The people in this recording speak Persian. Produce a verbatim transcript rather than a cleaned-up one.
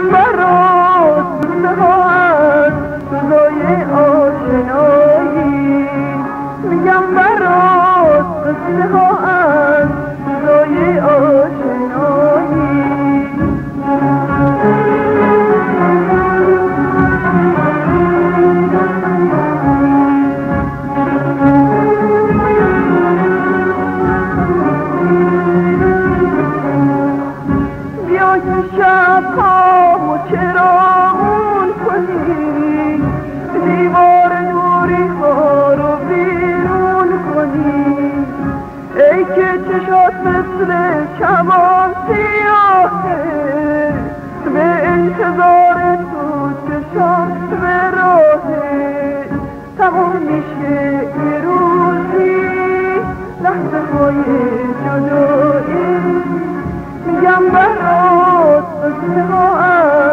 برات قصه ها از سزای آشنایی، میگم برات قصه ها از سزای آشنایی. بیا که شب‌هامو چراغون کنی، دیوار دوری ها رو بیرون کنی. ای که چشات مثل کمان سیاهه، به انتظار تو چشات به راهه. تمام میشه یه روزی لحظه های جدایی، میگم برات قصه ها